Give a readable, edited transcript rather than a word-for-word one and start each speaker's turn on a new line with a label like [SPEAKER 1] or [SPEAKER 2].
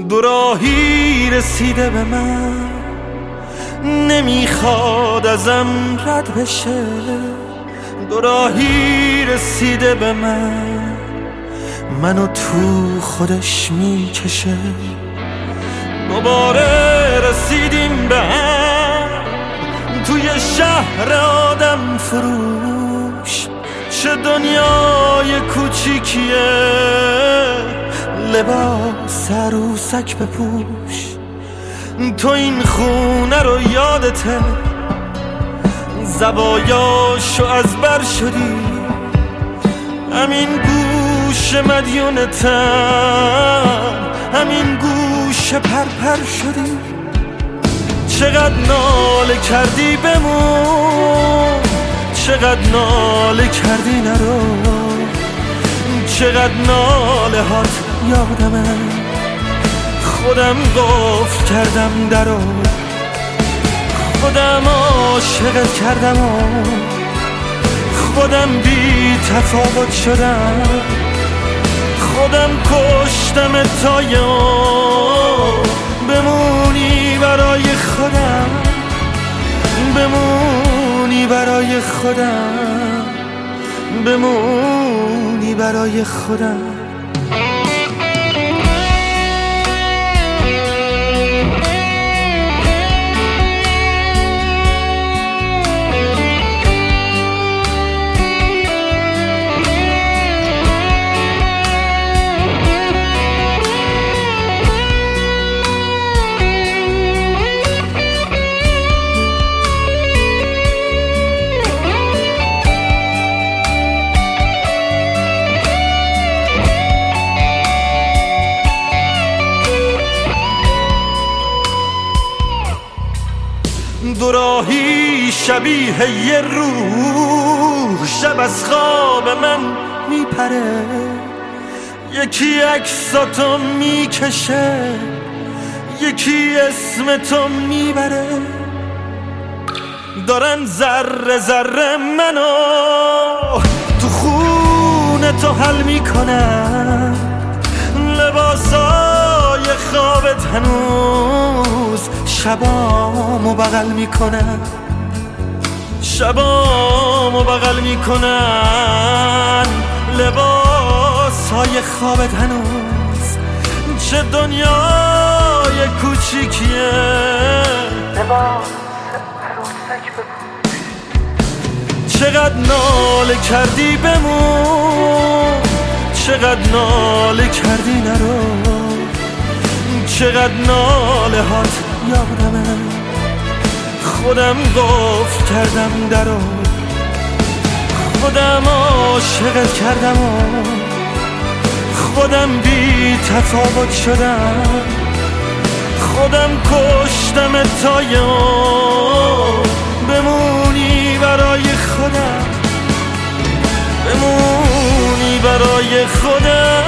[SPEAKER 1] دوراهی رسیده به من، نمیخواد ازم رد بشه. دوراهی رسیده به من، منو تو خودش میکشه. دوباره رسیدیم به هم توی شهر آدم فروش. چه دنیای کوچیکیه، لباس عروسک بپوش. تو این خونه رو یادته، زوایاشو از بر شدی. همین گوش مدیونتم، همین گوش پرپر شدی. چقدر ناله کردی بمون، چقدر ناله کردی نرو. چقدر ناله هات یادمه، خودم قفل کردم درو. خودم عاشقت کردم و خودم بی تفاوت شدم. خودم کشتم تا بمونی برای خودم، بمونی برای خودم، بمونی برای خودم. دوراهی شبیه یه روح، شب از خواب من میپره. یکی عکساتو میکشه، یکی اسم تو میبره. دارن ذره ذره منو تو خونه تو حل میکنن. لباسای خوابت هنوز شبامو بغل میکنن، شبامو بغل میکنن. لباسای خوابت هنوز، چه دنیای کوچیکیه. لباس عروسک بپوش. چقدر ناله کردی بمون، چقدر ناله کردی نرو. چقدر ناله هات یادمه، خودم قفل کردم درو. خودم عاشقت کردم و خودم بی تفاوت شدم. خودم کشتم تا بمونی برای خودم، بمونی برای خودم.